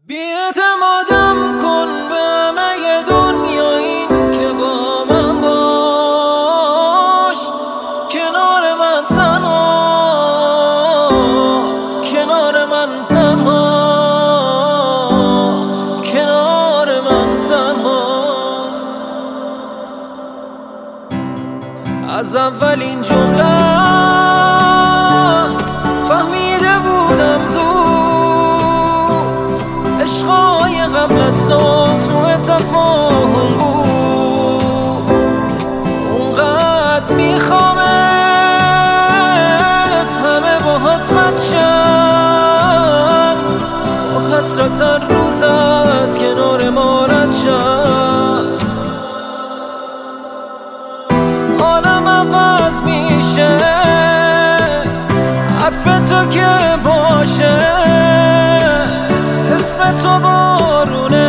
بی‌اعتمادم کن به همه دنیا، این که با من باش کنار من تنها، کنار من تنها، کنار من تنها. از اولین جملت فهمیده بودم زود، عشقای قبل از سوء تفاهم بود. اونقدر میخوامت همه باهات مچن، با خسرت روز از کنار ما رد شد. حالم عوض میشه حرف تو که باشه، اسم تو بارونه